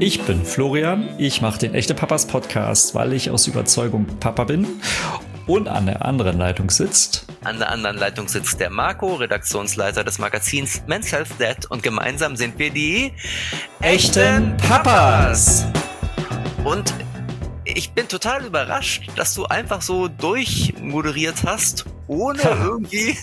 Ich bin Florian, ich mache den Echte Papas Podcast, weil ich aus Überzeugung Papa bin. Und an der anderen Leitung sitzt... An der anderen Leitung sitzt der Marco, Redaktionsleiter des Magazins Men's Health Dad. Und gemeinsam sind wir die Echten Papas. Und ich bin total überrascht, dass du einfach so durchmoderiert hast, ohne irgendwie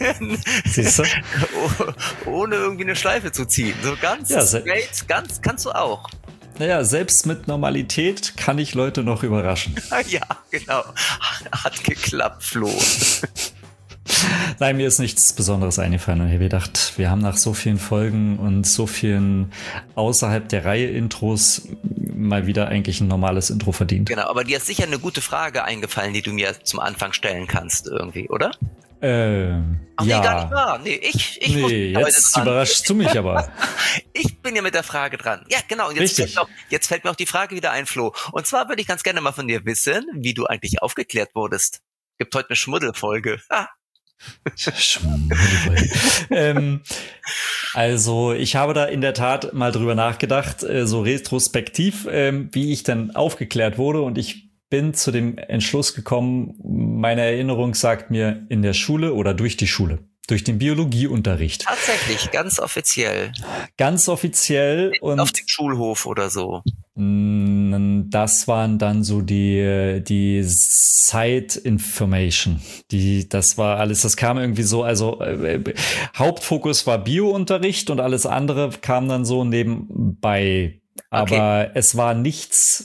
ohne irgendwie eine Schleife zu ziehen. So ganz straight, ganz kannst du auch. Naja, selbst mit Normalität kann ich Leute noch überraschen. Ja, genau. Hat geklappt, Flo. Nein, mir ist nichts Besonderes eingefallen. Und ich habe gedacht, wir haben nach so vielen Folgen und so vielen außerhalb der Reihe Intros mal wieder eigentlich ein normales Intro verdient. Genau, aber dir ist sicher eine gute Frage eingefallen, die du mir zum Anfang stellen kannst irgendwie, oder? Ach, ja. Nee, gar nicht wahr. Nee, ich jetzt überraschst du mich aber. Ich bin ja mit der Frage dran. Ja, genau. Und jetzt fällt mir auch die Frage wieder ein, Flo. Und zwar würde ich ganz gerne mal von dir wissen, wie du eigentlich aufgeklärt wurdest. Gibt heute eine Schmuddelfolge. Also ich habe da in der Tat mal drüber nachgedacht, so retrospektiv, wie ich dann aufgeklärt wurde, und ich bin zu dem Entschluss gekommen, meine Erinnerung sagt mir in der Schule oder durch die Schule, durch den Biologieunterricht. Tatsächlich, ganz offiziell. Ganz offiziell. Und auf dem Schulhof oder so. Das waren dann so die Side Information. Das war alles, das kam irgendwie so, also Hauptfokus war Biounterricht und alles andere kam dann so nebenbei. Aber es war nichts,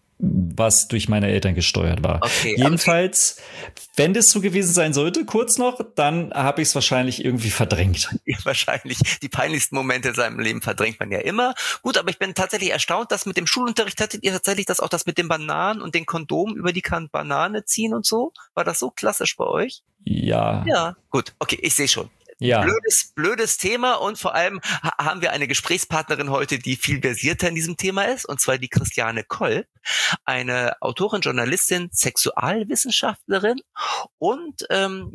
was durch meine Eltern gesteuert war. Okay, jedenfalls, wenn das so gewesen sein sollte, kurz noch, dann habe ich es wahrscheinlich irgendwie verdrängt. Ja, wahrscheinlich. Die peinlichsten Momente in seinem Leben verdrängt man ja immer. Gut, aber ich bin tatsächlich erstaunt, dass mit dem Schulunterricht hattet ihr tatsächlich das mit den Bananen und den Kondomen über die Banane ziehen und so? War das so klassisch bei euch? Ja. Ja, gut. Okay, ich sehe schon. Ja. Blödes Thema, und vor allem haben wir eine Gesprächspartnerin heute, die viel versierter in diesem Thema ist, und zwar die Christiane Kolb, eine Autorin, Journalistin, Sexualwissenschaftlerin und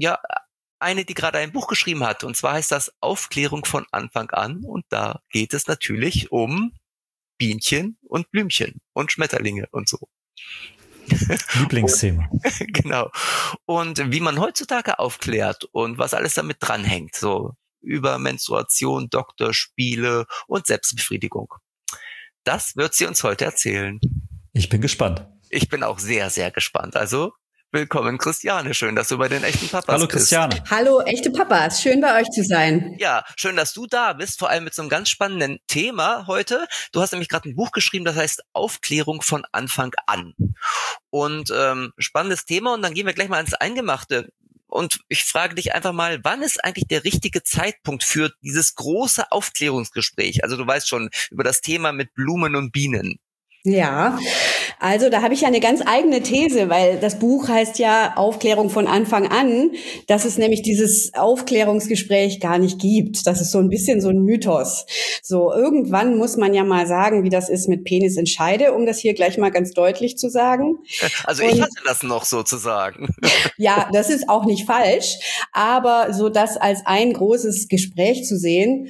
eine, die gerade ein Buch geschrieben hat, und zwar heißt das Aufklärung von Anfang an, und da geht es natürlich um Bienchen und Blümchen und Schmetterlinge und so. Lieblingsthema. Genau. Und wie man heutzutage aufklärt und was alles damit dranhängt, so über Menstruation, Doktorspiele und Selbstbefriedigung. Das wird sie uns heute erzählen. Ich bin gespannt. Ich bin auch sehr, sehr gespannt. Also willkommen, Christiane. Schön, dass du bei den Echten Papas bist. Hallo, Christiane. Hallo, Echte Papas. Schön, bei euch zu sein. Ja, schön, dass du da bist, vor allem mit so einem ganz spannenden Thema heute. Du hast nämlich gerade ein Buch geschrieben, das heißt Aufklärung von Anfang an. Und spannendes Thema, und dann gehen wir gleich mal ins Eingemachte. Und ich frage dich einfach mal, wann ist eigentlich der richtige Zeitpunkt für dieses große Aufklärungsgespräch? Also du weißt schon, über das Thema mit Blumen und Bienen. Ja, also da habe ich ja eine ganz eigene These, weil das Buch heißt ja Aufklärung von Anfang an, dass es nämlich dieses Aufklärungsgespräch gar nicht gibt. Das ist so ein bisschen so ein Mythos. So, irgendwann muss man ja mal sagen, wie das ist mit Penis in Scheide, um das hier gleich mal ganz deutlich zu sagen. Also ich hatte das noch sozusagen. Ja, das ist auch nicht falsch, aber so das als ein großes Gespräch zu sehen,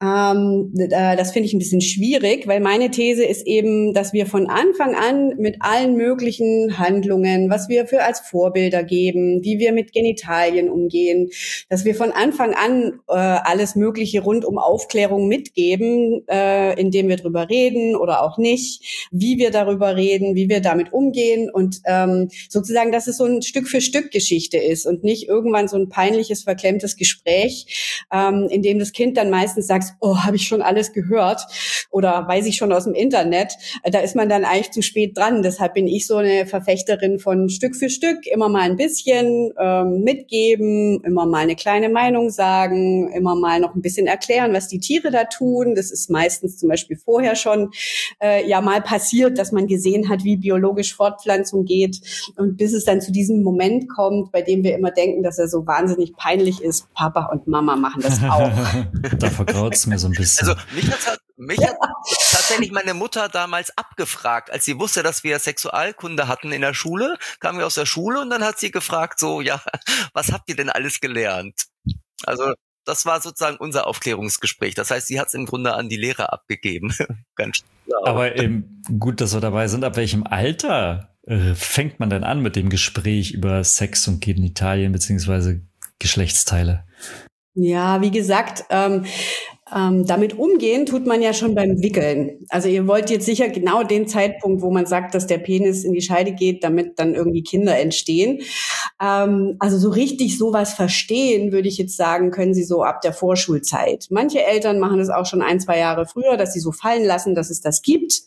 das finde ich ein bisschen schwierig, weil meine These ist eben, dass wir von Anfang an mit allen möglichen Handlungen, was wir für als Vorbilder geben, wie wir mit Genitalien umgehen, dass wir von Anfang an alles Mögliche rund um Aufklärung mitgeben, indem wir drüber reden oder auch nicht, wie wir darüber reden, wie wir damit umgehen, und sozusagen, dass es so ein Stück für Stück Geschichte ist und nicht irgendwann so ein peinliches, verklemmtes Gespräch, in dem das Kind dann meistens sagt, oh, habe ich schon alles gehört oder weiß ich schon aus dem Internet. Da ist man dann eigentlich zu spät dran. Deshalb bin ich so eine Verfechterin von Stück für Stück, immer mal ein bisschen mitgeben, immer mal eine kleine Meinung sagen, immer mal noch ein bisschen erklären, was die Tiere da tun. Das ist meistens zum Beispiel vorher schon mal passiert, dass man gesehen hat, wie biologisch Fortpflanzung geht, und bis es dann zu diesem Moment kommt, bei dem wir immer denken, dass er so wahnsinnig peinlich ist. Papa und Mama machen das auch. Da vergraut's mir so ein bisschen. Also mich hat tatsächlich meine Mutter damals abgefragt, als sie wusste, dass wir Sexualkunde hatten in der Schule, kamen wir aus der Schule, und dann hat sie gefragt, so, ja, was habt ihr denn alles gelernt? Also das war sozusagen unser Aufklärungsgespräch. Das heißt, sie hat es im Grunde an die Lehrer abgegeben. Ganz klar. Aber gut, dass wir dabei sind. Ab welchem Alter fängt man denn an mit dem Gespräch über Sex und Genitalien beziehungsweise Geschlechtsteile? Ja, wie gesagt, damit umgehen tut man ja schon beim Wickeln. Also ihr wollt jetzt sicher genau den Zeitpunkt, wo man sagt, dass der Penis in die Scheide geht, damit dann irgendwie Kinder entstehen. Also so richtig sowas verstehen, würde ich jetzt sagen, können sie so ab der Vorschulzeit. Manche Eltern machen das auch schon 1-2 Jahre früher, dass sie so fallen lassen, dass es das gibt.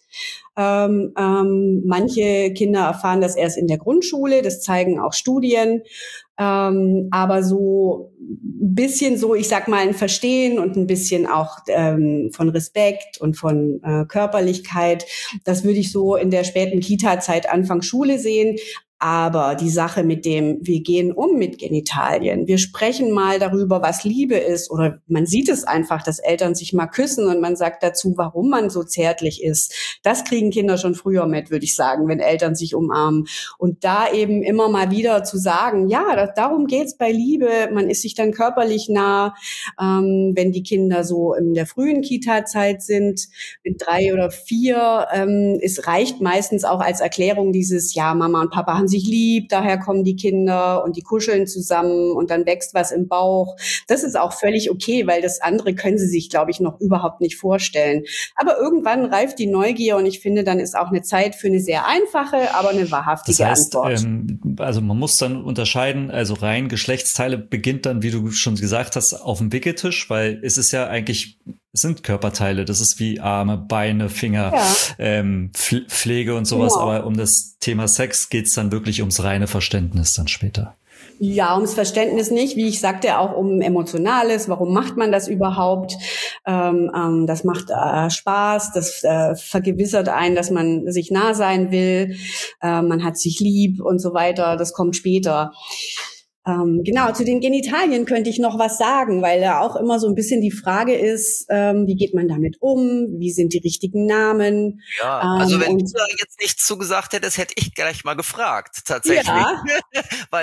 Manche Kinder erfahren das erst in der Grundschule, das zeigen auch Studien. Aber so ein bisschen so, ich sag mal, ein Verstehen und ein bisschen auch von Respekt und von Körperlichkeit, das würde ich so in der späten Kita-Zeit, Anfang Schule sehen. Aber die Sache mit dem, wir gehen mit Genitalien, wir sprechen mal darüber, was Liebe ist, oder man sieht es einfach, dass Eltern sich mal küssen und man sagt dazu, warum man so zärtlich ist. Das kriegen Kinder schon früher mit, würde ich sagen, wenn Eltern sich umarmen. Und da eben immer mal wieder zu sagen, ja, darum geht's bei Liebe, man ist sich dann körperlich nah, wenn die Kinder so in der frühen Kita-Zeit sind, mit 3 oder 4, es reicht meistens auch als Erklärung dieses, ja, Mama und Papa haben sich lieb, daher kommen die Kinder und die kuscheln zusammen und dann wächst was im Bauch. Das ist auch völlig okay, weil das andere können sie sich, glaube ich, noch überhaupt nicht vorstellen. Aber irgendwann reift die Neugier und ich finde, dann ist auch eine Zeit für eine sehr einfache, aber eine wahrhaftige Antwort. Also man muss dann unterscheiden, also rein Geschlechtsteile beginnt dann, wie du schon gesagt hast, auf dem Wickeltisch, weil es ist ja eigentlich, es sind Körperteile, das ist wie Arme, Beine, Finger, ja. Pflege und sowas, genau. Aber um das Thema Sex geht's dann wirklich ums reine Verständnis dann später. Ja, ums Verständnis nicht, wie ich sagte, auch um Emotionales. Warum macht man das überhaupt? Das macht Spaß, das vergewissert einen, dass man sich nah sein will, man hat sich lieb und so weiter. Das kommt später. Genau, zu den Genitalien könnte ich noch was sagen, weil da auch immer so ein bisschen die Frage ist, wie geht man damit um? Wie sind die richtigen Namen? Ja, also wenn du da jetzt nichts zugesagt hättest, hätte ich gleich mal gefragt, tatsächlich. Ja. Weil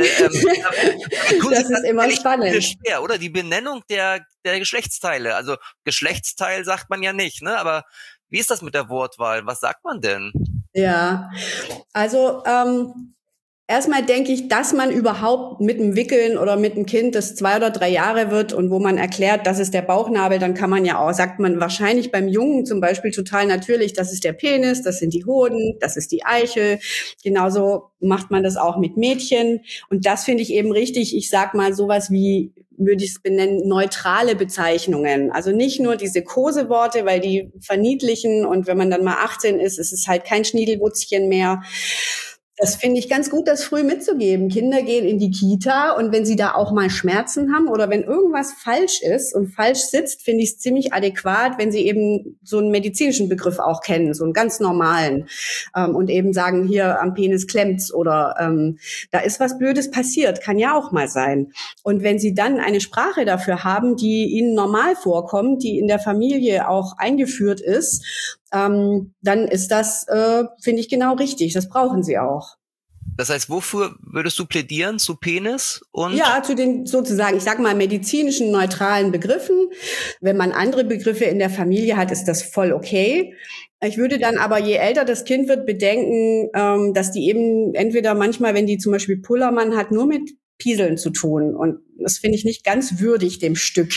das ist immer spannend. Schwer, oder? Die Benennung der Geschlechtsteile. Also Geschlechtsteil sagt man ja nicht, ne? Aber wie ist das mit der Wortwahl? Was sagt man denn? Ja, also erstmal denke ich, dass man überhaupt mit dem Wickeln oder mit dem Kind, das 2 oder 3 Jahre wird und wo man erklärt, das ist der Bauchnabel, dann kann man ja auch, sagt man wahrscheinlich beim Jungen zum Beispiel total natürlich, das ist der Penis, das sind die Hoden, das ist die Eichel. Genauso macht man das auch mit Mädchen. Und das finde ich eben richtig. Ich sag mal sowas wie, würde ich es benennen, neutrale Bezeichnungen. Also nicht nur diese Koseworte, weil die verniedlichen und wenn man dann mal 18 ist, ist es halt kein Schniedelwutzchen mehr. Das finde ich ganz gut, das früh mitzugeben. Kinder gehen in die Kita und wenn sie da auch mal Schmerzen haben oder wenn irgendwas falsch ist und falsch sitzt, finde ich es ziemlich adäquat, wenn sie eben so einen medizinischen Begriff auch kennen, so einen ganz normalen und eben sagen, hier am Penis klemmt's oder da ist was Blödes passiert, kann ja auch mal sein. Und wenn sie dann eine Sprache dafür haben, die ihnen normal vorkommt, die in der Familie auch eingeführt ist, dann ist das, finde ich, genau richtig. Das brauchen sie auch. Das heißt, wofür würdest du plädieren? Zu Penis und? Ja, zu den sozusagen, ich sag mal, medizinischen, neutralen Begriffen. Wenn man andere Begriffe in der Familie hat, ist das voll okay. Ich würde dann aber, je älter das Kind wird, bedenken, dass die eben entweder manchmal, wenn die zum Beispiel Pullermann hat, nur mit Pieseln zu tun. Und das finde ich nicht ganz würdig, dem Stück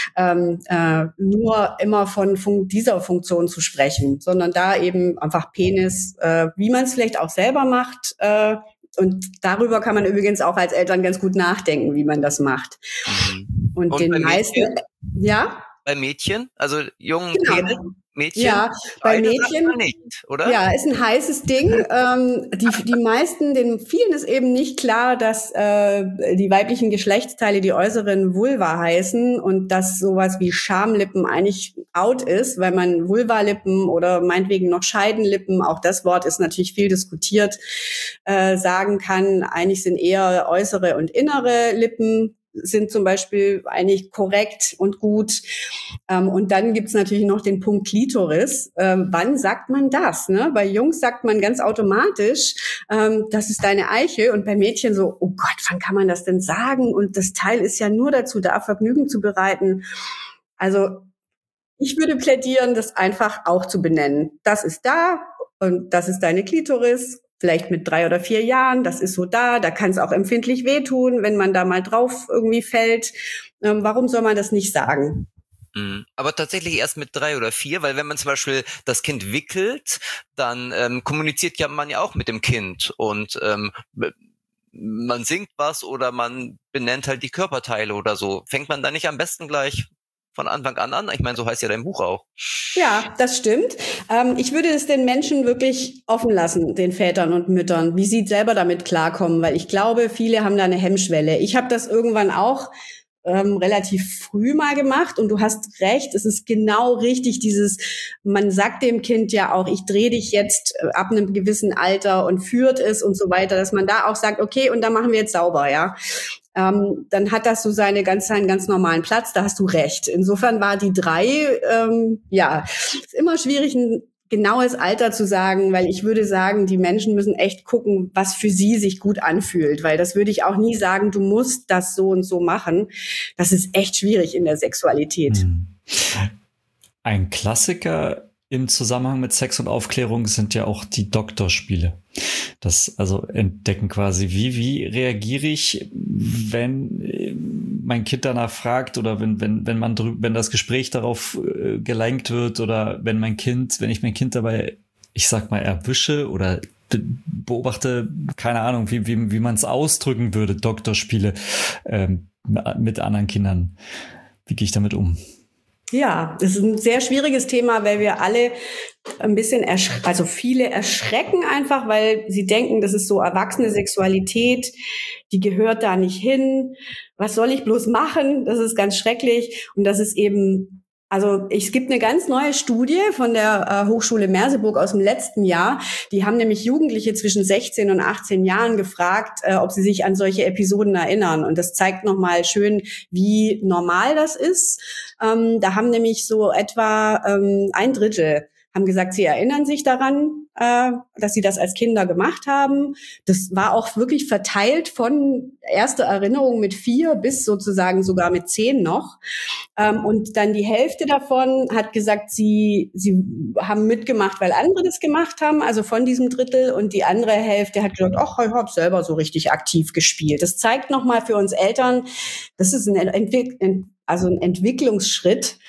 nur immer von dieser Funktion zu sprechen, sondern da eben einfach Penis, wie man es vielleicht auch selber macht. Und darüber kann man übrigens auch als Eltern ganz gut nachdenken, wie man das macht. Und den meisten, ja? Bei Mädchen, also jungen Penis. Mädchen? Ja, bei Mädchen nicht, oder? Ja, ist ein heißes Ding. Die meisten, vielen ist eben nicht klar, dass die weiblichen Geschlechtsteile die äußeren Vulva heißen und dass sowas wie Schamlippen eigentlich out ist, weil man Vulvalippen oder meinetwegen noch Scheidenlippen, auch das Wort ist natürlich viel diskutiert, sagen kann. Eigentlich sind eher äußere und innere Lippen sind zum Beispiel eigentlich korrekt und gut. Und dann gibt's natürlich noch den Punkt Klitoris. Wann sagt man das? Ne? Bei Jungs sagt man ganz automatisch, das ist deine Eichel. Und bei Mädchen so, oh Gott, wann kann man das denn sagen? Und das Teil ist ja nur dazu da, Vergnügen zu bereiten. Also ich würde plädieren, das einfach auch zu benennen. Das ist da und das ist deine Klitoris. Vielleicht mit 3 oder 4 Jahren, das ist so da kann es auch empfindlich wehtun, wenn man da mal drauf irgendwie fällt. Warum soll man das nicht sagen? Aber tatsächlich erst mit 3 oder 4, weil wenn man zum Beispiel das Kind wickelt, dann kommuniziert man ja auch mit dem Kind und man singt was oder man benennt halt die Körperteile oder so. Fängt man da nicht am besten gleich von Anfang an? Ich meine, so heißt ja dein Buch auch. Ja, das stimmt. Ich würde es den Menschen wirklich offen lassen, den Vätern und Müttern, wie sie selber damit klarkommen, weil ich glaube, viele haben da eine Hemmschwelle. Ich habe das irgendwann auch relativ früh mal gemacht und du hast recht, es ist genau richtig man sagt dem Kind ja auch, ich drehe dich jetzt ab einem gewissen Alter und führt es und so weiter, dass man da auch sagt, okay, und dann machen wir jetzt sauber, ja. Dann hat das so seinen ganz normalen Platz, da hast du recht. Insofern war die 3, ist immer schwierig, ein genaues Alter zu sagen, weil ich würde sagen, die Menschen müssen echt gucken, was für sie sich gut anfühlt, weil das würde ich auch nie sagen, du musst das so und so machen. Das ist echt schwierig in der Sexualität. Ein Klassiker im Zusammenhang mit Sex und Aufklärung sind ja auch die Doktorspiele. Das also entdecken quasi, wie reagiere ich, wenn mein Kind danach fragt oder wenn das Gespräch darauf gelenkt wird oder wenn ich mein Kind dabei, ich sag mal, erwische oder beobachte, keine Ahnung, wie man es ausdrücken würde, Doktorspiele mit anderen Kindern. Wie gehe ich damit um? Ja, das ist ein sehr schwieriges Thema, weil wir alle ein bisschen, viele erschrecken einfach, weil sie denken, das ist so erwachsene Sexualität, die gehört da nicht hin. Was soll ich bloß machen? Das ist ganz schrecklich. Und das ist eben, es gibt eine ganz neue Studie von der Hochschule Merseburg aus dem letzten Jahr. Die haben nämlich Jugendliche zwischen 16 und 18 Jahren gefragt, ob sie sich an solche Episoden erinnern. Und das zeigt nochmal schön, wie normal das ist. Da haben nämlich so etwa 1/3 haben gesagt, sie erinnern sich daran, dass sie das als Kinder gemacht haben. Das war auch wirklich verteilt von erster Erinnerung mit 4 bis sozusagen sogar mit 10 noch. Und dann die Hälfte davon hat gesagt, sie haben mitgemacht, weil andere das gemacht haben, also von diesem Drittel. Und die andere Hälfte hat gesagt, ach, ich habe selber so richtig aktiv gespielt. Das zeigt nochmal für uns Eltern, das ist ein Entwicklungsschritt,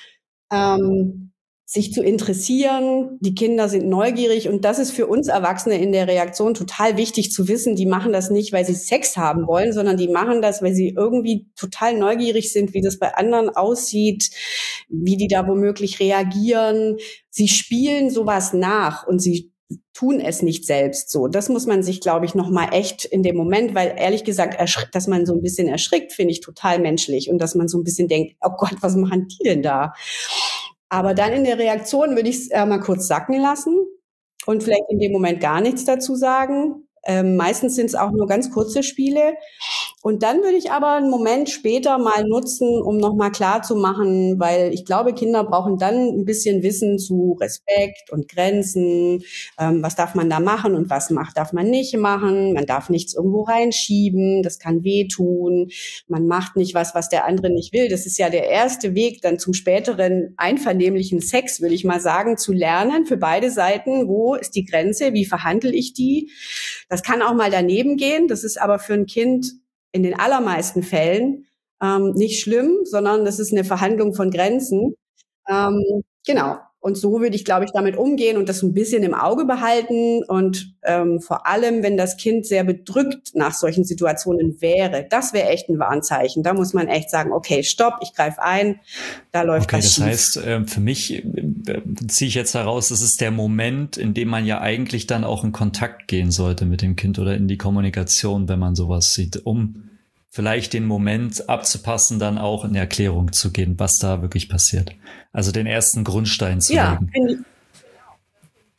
sich zu interessieren. Die Kinder sind neugierig und das ist für uns Erwachsene in der Reaktion total wichtig zu wissen. Die machen das nicht, weil sie Sex haben wollen, sondern die machen das, weil sie irgendwie total neugierig sind, wie das bei anderen aussieht, wie die da womöglich reagieren. Sie spielen sowas nach und sie tun es nicht selbst so. Das muss man sich, glaube ich, noch mal echt in dem Moment, weil ehrlich gesagt, dass man so ein bisschen erschrickt, finde ich total menschlich und dass man so ein bisschen denkt, oh Gott, was machen die denn da? Aber dann in der Reaktion würde ich es mal kurz sacken lassen und vielleicht in dem Moment gar nichts dazu sagen. Meistens sind es auch nur ganz kurze Spiele. Und dann würde ich aber einen Moment später mal nutzen, um nochmal klar zu machen, weil ich glaube, Kinder brauchen dann ein bisschen Wissen zu Respekt und Grenzen. Was darf man da machen und was darf man nicht machen? Man darf nichts irgendwo reinschieben, das kann wehtun. Man macht nicht was der andere nicht will. Das ist ja der erste Weg dann zum späteren einvernehmlichen Sex, würde ich mal sagen, zu lernen für beide Seiten. Wo ist die Grenze? Wie verhandle ich die? Das kann auch mal daneben gehen. Das ist aber für ein Kind in den allermeisten Fällen nicht schlimm, sondern das ist eine Verhandlung von Grenzen. Genau. Und so würde ich, glaube ich, damit umgehen und das ein bisschen im Auge behalten. Und vor allem, wenn das Kind sehr bedrückt nach solchen Situationen wäre, das wäre echt ein Warnzeichen. Da muss man echt sagen, okay, stopp, ich greife ein, da läuft was schief. Okay, das heißt, für mich ziehe ich jetzt heraus, das ist der Moment, in dem man ja eigentlich dann auch in Kontakt gehen sollte mit dem Kind oder in die Kommunikation, wenn man sowas sieht, um vielleicht den Moment abzupassen, dann auch in Erklärung zu gehen, was da wirklich passiert. Also den ersten Grundstein zu legen.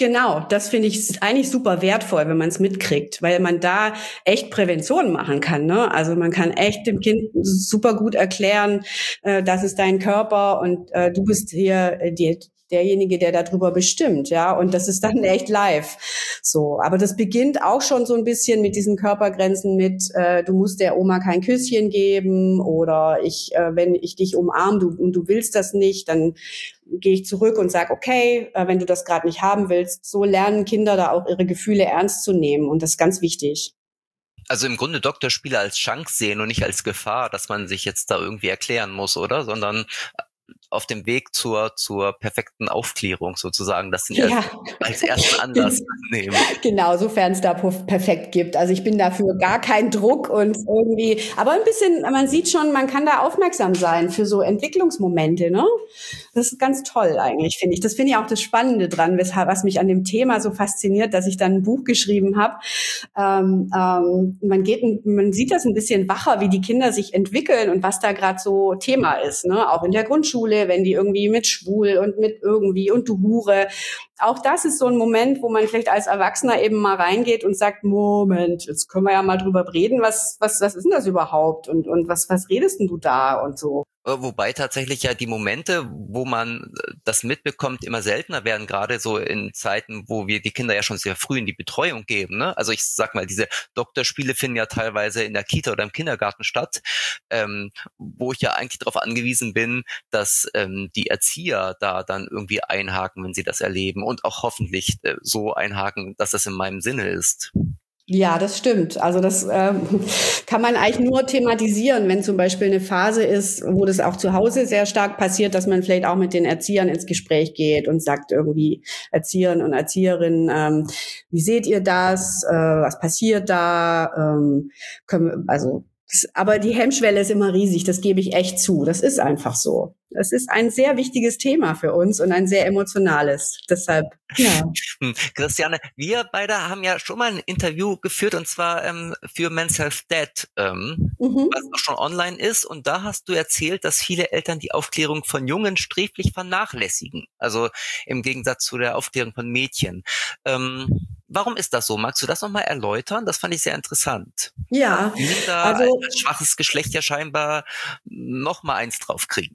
Genau, das finde ich eigentlich super wertvoll, wenn man es mitkriegt, weil man da echt Prävention machen kann, ne? Also man kann echt dem Kind super gut erklären, das ist dein Körper und du bist hier derjenige, der darüber bestimmt, ja, und das ist dann echt live. So, aber das beginnt auch schon so ein bisschen mit diesen Körpergrenzen mit, du musst der Oma kein Küsschen geben oder wenn ich dich umarme und du willst das nicht, dann gehe ich zurück und sage, okay, wenn du das gerade nicht haben willst. So lernen Kinder da auch ihre Gefühle ernst zu nehmen und das ist ganz wichtig. Also im Grunde Doktorspiele als Chance sehen und nicht als Gefahr, dass man sich jetzt da irgendwie erklären muss, oder? Sondern auf dem Weg zur perfekten Aufklärung sozusagen, das als ersten Anlass nehmen. Genau, sofern es da perfekt gibt. Also ich bin dafür gar kein Druck und irgendwie, aber ein bisschen, man sieht schon, man kann da aufmerksam sein für so Entwicklungsmomente, ne? Das ist ganz toll eigentlich, finde ich. Das finde ich auch das Spannende dran, was mich an dem Thema so fasziniert, dass ich dann ein Buch geschrieben habe. Man sieht das ein bisschen wacher, wie die Kinder sich entwickeln und was da gerade so Thema ist, ne? Auch in der Grundschule, wenn die irgendwie mit schwul und mit irgendwie und du Hure. Auch das ist so ein Moment, wo man vielleicht als Erwachsener eben mal reingeht und sagt, Moment, jetzt können wir ja mal drüber reden, was ist denn das überhaupt und was redest denn du da und so. Wobei tatsächlich ja die Momente, wo man das mitbekommt, immer seltener werden, gerade so in Zeiten, wo wir die Kinder ja schon sehr früh in die Betreuung geben, ne? Also ich sag mal, diese Doktorspiele finden ja teilweise in der Kita oder im Kindergarten statt, wo ich ja eigentlich darauf angewiesen bin, dass die Erzieher da dann irgendwie einhaken, wenn sie das erleben und auch hoffentlich so einhaken, dass das in meinem Sinne ist. Ja, das stimmt. Also das kann man eigentlich nur thematisieren, wenn zum Beispiel eine Phase ist, wo das auch zu Hause sehr stark passiert, dass man vielleicht auch mit den Erziehern ins Gespräch geht und sagt irgendwie Erziehern und Erzieherinnen, wie seht ihr das? Was passiert da? Aber die Hemmschwelle ist immer riesig, das gebe ich echt zu. Das ist einfach so. Das ist ein sehr wichtiges Thema für uns und ein sehr emotionales. Deshalb, ja. Christiane, wir beide haben ja schon mal ein Interview geführt und zwar für Men's Health Dead, was auch schon online ist. Und da hast du erzählt, dass viele Eltern die Aufklärung von Jungen sträflich vernachlässigen. Also im Gegensatz zu der Aufklärung von Mädchen. Warum ist das so? Magst du das nochmal erläutern? Das fand ich sehr interessant. Ja, Wie da also ein schwaches Geschlecht ja scheinbar nochmal eins draufkriegen.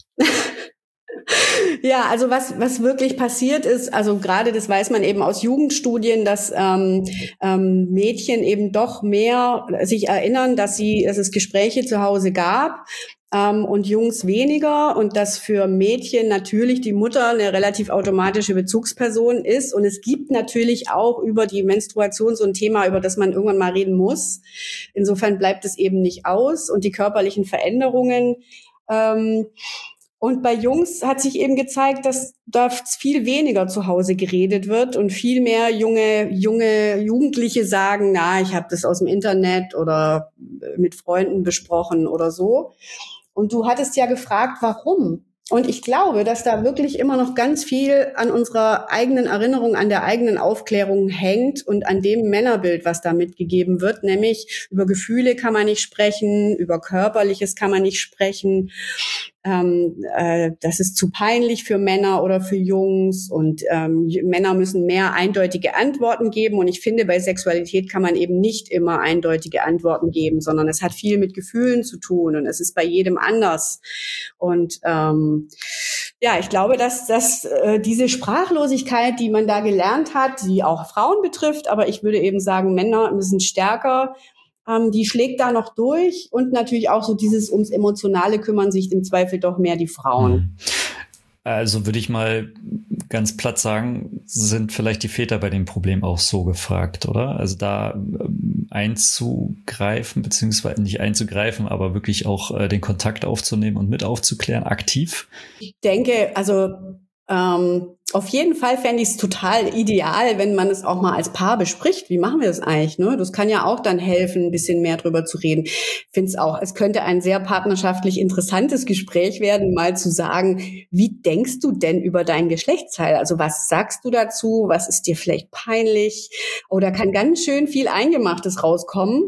Ja, also was wirklich passiert ist, also gerade das weiß man eben aus Jugendstudien, dass Mädchen eben doch mehr sich erinnern, dass es Gespräche zu Hause gab. Und Jungs weniger und dass für Mädchen natürlich die Mutter eine relativ automatische Bezugsperson ist. Und es gibt natürlich auch über die Menstruation so ein Thema, über das man irgendwann mal reden muss. Insofern bleibt es eben nicht aus und die körperlichen Veränderungen. Und bei Jungs hat sich eben gezeigt, dass da viel weniger zu Hause geredet wird und viel mehr junge Jugendliche sagen, na, ich habe das aus dem Internet oder mit Freunden besprochen oder so. Und du hattest ja gefragt, warum? Und ich glaube, dass da wirklich immer noch ganz viel an unserer eigenen Erinnerung, an der eigenen Aufklärung hängt und an dem Männerbild, was da mitgegeben wird, nämlich über Gefühle kann man nicht sprechen, über Körperliches kann man nicht sprechen. Das ist zu peinlich für Männer oder für Jungs und Männer müssen mehr eindeutige Antworten geben und ich finde, bei Sexualität kann man eben nicht immer eindeutige Antworten geben, sondern es hat viel mit Gefühlen zu tun und es ist bei jedem anders und ich glaube, dass diese Sprachlosigkeit, die man da gelernt hat, die auch Frauen betrifft, aber ich würde eben sagen, Männer müssen stärker, die schlägt da noch durch und natürlich auch so dieses ums Emotionale kümmern sich im Zweifel doch mehr die Frauen. Also würde ich mal ganz platt sagen, sind vielleicht die Väter bei dem Problem auch so gefragt, oder? Also da einzugreifen, beziehungsweise nicht einzugreifen, aber wirklich auch den Kontakt aufzunehmen und mit aufzuklären, aktiv? Ich denke, also auf jeden Fall fände ich es total ideal, wenn man es auch mal als Paar bespricht. Wie machen wir das eigentlich? Ne? Das kann ja auch dann helfen, ein bisschen mehr drüber zu reden. Ich finde es auch, es könnte ein sehr partnerschaftlich interessantes Gespräch werden, mal zu sagen, wie denkst du denn über dein Geschlechtsteil? Also was sagst du dazu? Was ist dir vielleicht peinlich? Oder kann ganz schön viel Eingemachtes rauskommen.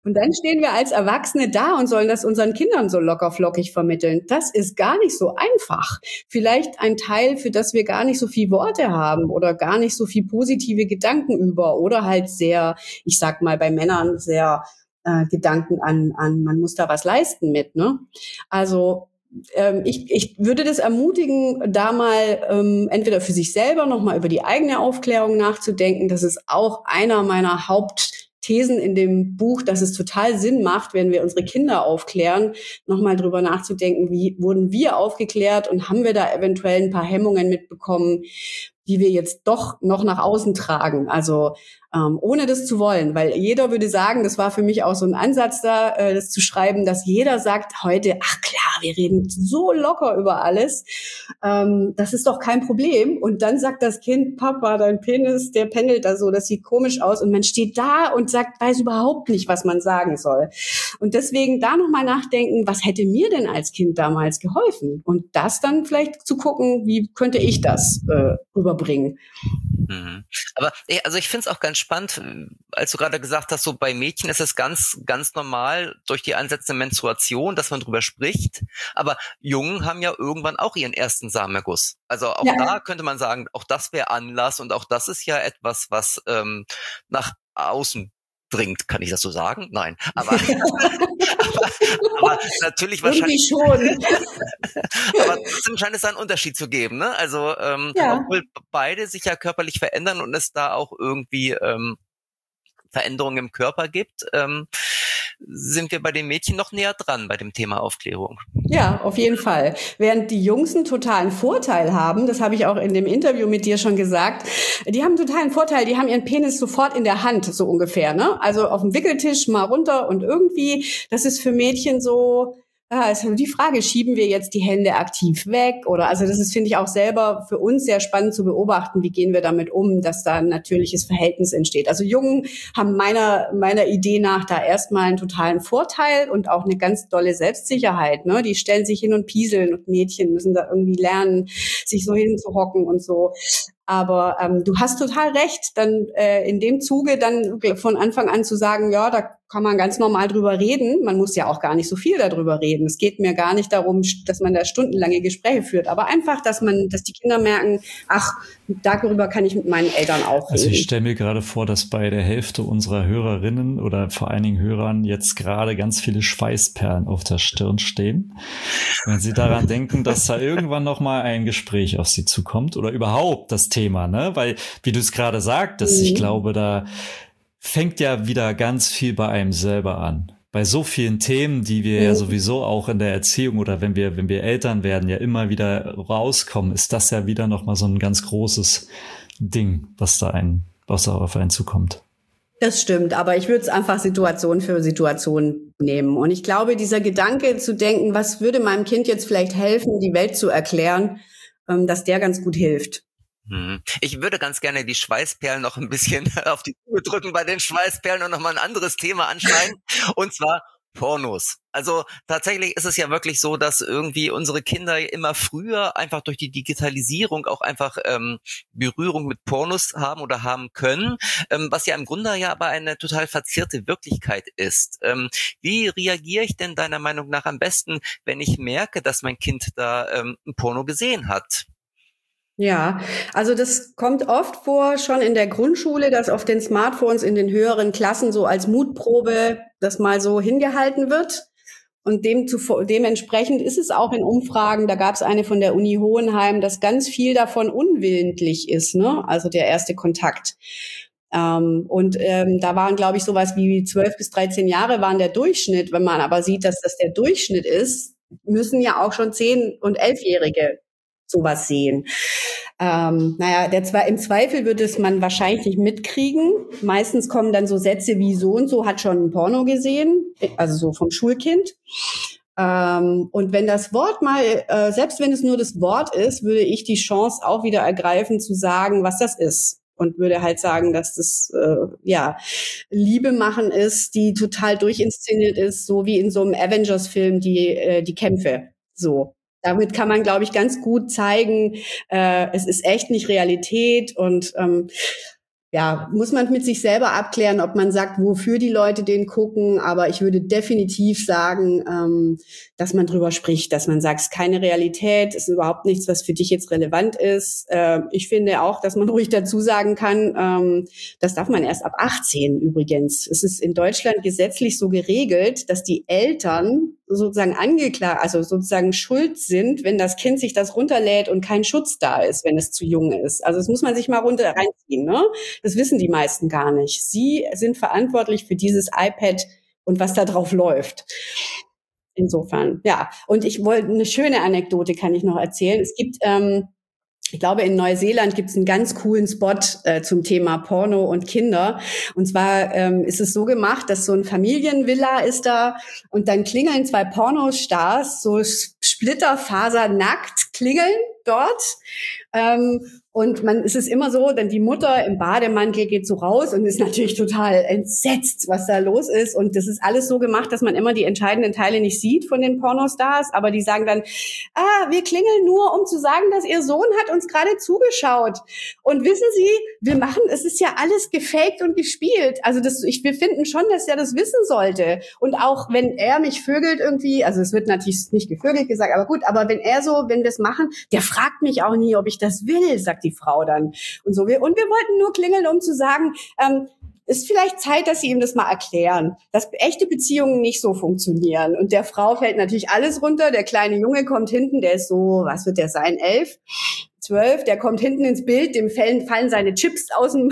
Und dann stehen wir als Erwachsene da und sollen das unseren Kindern so lockerflockig vermitteln. Das ist gar nicht so einfach. Vielleicht ein Teil, für das wir gar nicht so viel Worte haben oder gar nicht so viel positive Gedanken über oder halt sehr, ich sag mal bei Männern sehr Gedanken an man muss da was leisten mit, ne? Also ich würde das ermutigen, da mal entweder für sich selber nochmal über die eigene Aufklärung nachzudenken. Das ist auch einer meiner Hauptthesen in dem Buch, dass es total Sinn macht, wenn wir unsere Kinder aufklären, nochmal drüber nachzudenken, wie wurden wir aufgeklärt und haben wir da eventuell ein paar Hemmungen mitbekommen, die wir jetzt doch noch nach außen tragen. Also ohne das zu wollen, weil jeder würde sagen, das war für mich auch so ein Ansatz da, das zu schreiben, dass jeder sagt heute, ach klar, wir reden so locker über alles, das ist doch kein Problem. Und dann sagt das Kind, Papa, dein Penis, der pendelt da so, das sieht komisch aus. Und man steht da und weiß überhaupt nicht, was man sagen soll. Und deswegen da nochmal nachdenken, was hätte mir denn als Kind damals geholfen? Und das dann vielleicht zu gucken, wie könnte ich das rüberbringen. Aber also ich finde es auch ganz spannend, als du gerade gesagt hast, so bei Mädchen ist es ganz, ganz normal durch die ansetzende Menstruation, dass man drüber spricht. Aber Jungen haben ja irgendwann auch ihren ersten Samenerguss. Also auch da könnte man sagen, auch das wäre Anlass und auch das ist ja etwas, was nach außen dringt, kann ich das so sagen? Nein, aber natürlich wahrscheinlich schon. Aber trotzdem scheint es da einen Unterschied zu geben, ne? Also obwohl beide sich ja körperlich verändern und es da auch irgendwie Veränderungen im Körper gibt, sind wir bei den Mädchen noch näher dran bei dem Thema Aufklärung. Ja, auf jeden Fall. Während die Jungs einen totalen Vorteil haben, das habe ich auch in dem Interview mit dir schon gesagt, die haben einen totalen Vorteil, die haben ihren Penis sofort in der Hand, so ungefähr, ne? Also auf dem Wickeltisch mal runter und irgendwie, das ist für Mädchen so, ist die Frage, schieben wir jetzt die Hände aktiv weg oder, also das ist, finde ich, auch selber für uns sehr spannend zu beobachten, wie gehen wir damit um, dass da ein natürliches Verhältnis entsteht. Also Jungen haben meiner Idee nach da erstmal einen totalen Vorteil und auch eine ganz dolle Selbstsicherheit, ne? Die stellen sich hin und pieseln und Mädchen müssen da irgendwie lernen, sich so hinzuhocken und so. Aber du hast total recht, dann in dem Zuge dann von Anfang an zu sagen, ja, da kann man ganz normal drüber reden. Man muss ja auch gar nicht so viel darüber reden. Es geht mir gar nicht darum, dass man da stundenlange Gespräche führt, aber einfach, dass die Kinder merken, ach, darüber kann ich mit meinen Eltern auch reden. Also ich stelle mir gerade vor, dass bei der Hälfte unserer Hörerinnen oder vor allen Dingen Hörern jetzt gerade ganz viele Schweißperlen auf der Stirn stehen, wenn sie daran denken, dass da irgendwann noch mal ein Gespräch auf sie zukommt oder überhaupt das Thema, ne? Weil, wie du es gerade sagtest, ich glaube, da fängt ja wieder ganz viel bei einem selber an. Bei so vielen Themen, die wir ja sowieso auch in der Erziehung oder wenn wir Eltern werden, ja immer wieder rauskommen, ist das ja wieder noch mal so ein ganz großes Ding, was da auf einen zukommt. Das stimmt, aber ich würde es einfach Situation für Situation nehmen. Und ich glaube, dieser Gedanke zu denken, was würde meinem Kind jetzt vielleicht helfen, die Welt zu erklären, dass der ganz gut hilft. Ich würde ganz gerne die Schweißperlen noch ein bisschen auf die Tube drücken bei den Schweißperlen und nochmal ein anderes Thema anschneiden, und zwar Pornos. Also tatsächlich ist es ja wirklich so, dass irgendwie unsere Kinder immer früher einfach durch die Digitalisierung auch einfach Berührung mit Pornos haben oder haben können, was ja im Grunde ja aber eine total verzerrte Wirklichkeit ist. Wie reagiere ich denn deiner Meinung nach am besten, wenn ich merke, dass mein Kind da ein Porno gesehen hat? Ja, also das kommt oft vor, schon in der Grundschule, dass auf den Smartphones in den höheren Klassen so als Mutprobe das mal so hingehalten wird. Und dementsprechend ist es auch in Umfragen, da gab es eine von der Uni Hohenheim, dass ganz viel davon unwillentlich ist, ne? Also der erste Kontakt. Da waren, glaube ich, sowas wie 12 bis 13 Jahre waren der Durchschnitt. Wenn man aber sieht, dass das der Durchschnitt ist, müssen ja auch schon 10- und 11-Jährige sowas sehen. Im Zweifel wird es man wahrscheinlich nicht mitkriegen. Meistens kommen dann so Sätze wie so und so hat schon ein Porno gesehen, also so vom Schulkind. Und wenn das Wort mal, selbst wenn es nur das Wort ist, würde ich die Chance auch wieder ergreifen zu sagen, was das ist. Und würde halt sagen, dass das Liebe machen ist, die total durchinszeniert ist, so wie in so einem Avengers-Film die Kämpfe. So. Damit kann man, glaube ich, ganz gut zeigen, es ist echt nicht Realität und ja, muss man mit sich selber abklären, ob man sagt, wofür die Leute den gucken. Aber ich würde definitiv sagen, dass man drüber spricht, dass man sagt, es ist keine Realität, es ist überhaupt nichts, was für dich jetzt relevant ist. Ich finde auch, dass man ruhig dazu sagen kann, das darf man erst ab 18 übrigens. Es ist in Deutschland gesetzlich so geregelt, dass die Eltern sozusagen angeklagt, also sozusagen schuld sind, wenn das Kind sich das runterlädt und kein Schutz da ist, wenn es zu jung ist. Also das muss man sich mal reinziehen, ne? Das wissen die meisten gar nicht. Sie sind verantwortlich für dieses iPad und was da drauf läuft. Insofern, ja. Und ich wollte eine schöne Anekdote kann ich noch erzählen. Es gibt ich glaube, in Neuseeland gibt es einen ganz coolen Spot zum Thema Porno und Kinder. Und zwar ist es so gemacht, dass so ein Familienvilla ist da und dann klingeln 2 Pornostars so splitterfasernackt klingeln dort. Und es ist immer so, denn die Mutter im Bademantel geht so raus und ist natürlich total entsetzt, was da los ist. Und das ist alles so gemacht, dass man immer die entscheidenden Teile nicht sieht von den Pornostars. Aber die sagen dann, wir klingeln nur, um zu sagen, dass ihr Sohn hat uns gerade zugeschaut. Und wissen Sie, es ist ja alles gefaked und gespielt. Also wir finden schon, dass er das wissen sollte. Und auch wenn er mich vögelt irgendwie, also es wird natürlich nicht gevögelt gesagt, aber gut, aber wenn wir es machen, der fragt mich auch nie, ob ich das will, sagt die Frau dann. Und so. Wir wollten nur klingeln, um zu sagen, ist vielleicht Zeit, dass Sie ihm das mal erklären, dass echte Beziehungen nicht so funktionieren. Und der Frau fällt natürlich alles runter. Der kleine Junge kommt hinten, der ist so, was wird der sein, 11, 12, der kommt hinten ins Bild, dem fallen seine Chips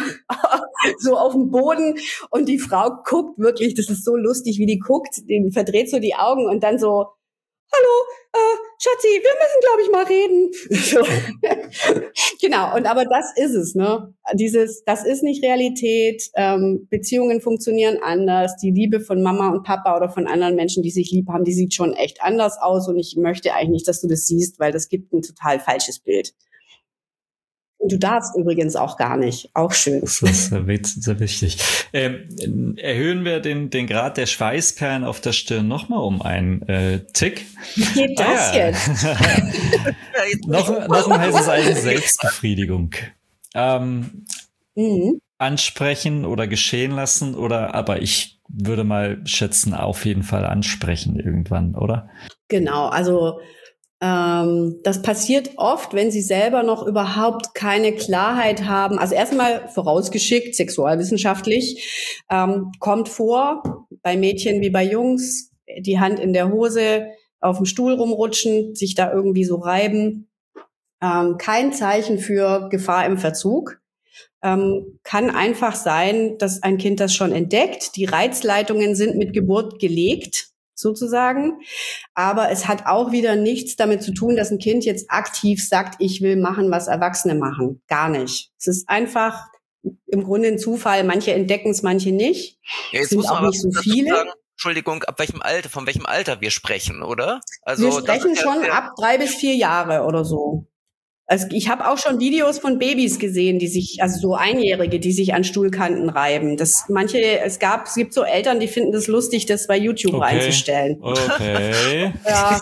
so auf den Boden. Und die Frau guckt wirklich, das ist so lustig, wie die guckt, die verdreht so die Augen und dann so, hallo, Schatzi, wir müssen, glaube ich, mal reden. So. Genau, aber das ist es, ne? Das ist nicht Realität. Beziehungen funktionieren anders. Die Liebe von Mama und Papa oder von anderen Menschen, die sich lieb haben, die sieht schon echt anders aus. Und ich möchte eigentlich nicht, dass du das siehst, weil das gibt ein total falsches Bild. Und du darfst übrigens auch gar nicht. Auch schön. Das ist sehr wichtig. Erhöhen wir den Grad der Schweißperlen auf der Stirn nochmal um einen Tick. Wie geht das jetzt? noch ein heißes Eisen Selbstbefriedigung. Ansprechen oder geschehen lassen aber ich würde mal schätzen, auf jeden Fall ansprechen irgendwann, oder? Genau, also das passiert oft, wenn sie selber noch überhaupt keine Klarheit haben. Also erstmal vorausgeschickt, sexualwissenschaftlich, kommt vor, bei Mädchen wie bei Jungs, die Hand in der Hose, auf dem Stuhl rumrutschen, sich da irgendwie so reiben. Kein Zeichen für Gefahr im Verzug. Kann einfach sein, dass ein Kind das schon entdeckt. Die Reizleitungen sind mit Geburt gelegt, sozusagen. Aber es hat auch wieder nichts damit zu tun, dass ein Kind jetzt aktiv sagt, ich will machen, was Erwachsene machen. Gar nicht. Es ist einfach im Grunde ein Zufall. Manche entdecken es, manche nicht. Ja, jetzt es sind auch nicht so viele. Sagen, Entschuldigung, von welchem Alter wir sprechen, oder? Also wir sprechen schon ab 3 bis 4 Jahre oder so. Also ich habe auch schon Videos von Babys gesehen, also so Einjährige, die sich an Stuhlkanten reiben. Es gibt so Eltern, die finden das lustig, das bei YouTube reinzustellen. Okay. Ja.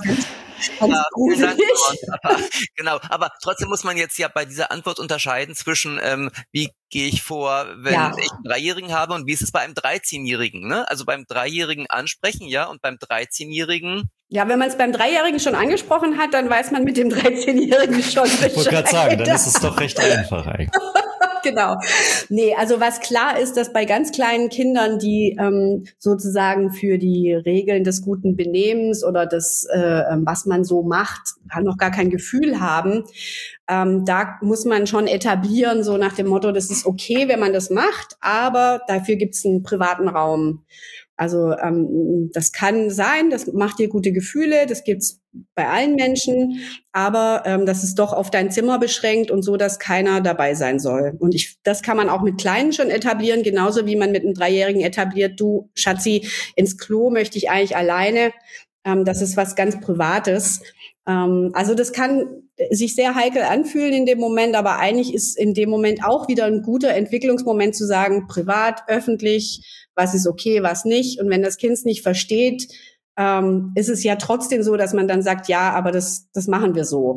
Genau, aber trotzdem muss man jetzt ja bei dieser Antwort unterscheiden zwischen, wie gehe ich vor, wenn ich einen 3-Jährigen habe und wie ist es bei einem 13-Jährigen, ne? Also beim 3-Jährigen ansprechen, ja, und beim 13-Jährigen. Ja, wenn man es beim 3-Jährigen schon angesprochen hat, dann weiß man mit dem 13-Jährigen schon Bescheid. Ich wollte gerade sagen, dann ist es doch recht einfach eigentlich. Genau. Nee, also was klar ist, dass bei ganz kleinen Kindern, die sozusagen für die Regeln des guten Benehmens oder das, was man so macht, noch gar kein Gefühl haben, da muss man schon etablieren, so nach dem Motto, das ist okay, wenn man das macht, aber dafür gibt's einen privaten Raum. Also das kann sein, das macht dir gute Gefühle, das gibt's bei allen Menschen, aber das ist doch auf dein Zimmer beschränkt und so, dass keiner dabei sein soll. Und das kann man auch mit Kleinen schon etablieren, genauso wie man mit einem 3-Jährigen etabliert, du Schatzi, ins Klo möchte ich eigentlich alleine. Das ist was ganz Privates. Also das kann sich sehr heikel anfühlen in dem Moment, aber eigentlich ist in dem Moment auch wieder ein guter Entwicklungsmoment zu sagen, privat, öffentlich, was ist okay, was nicht. Und wenn das Kind es nicht versteht, ist es ja trotzdem so, dass man dann sagt, ja, aber das machen wir so.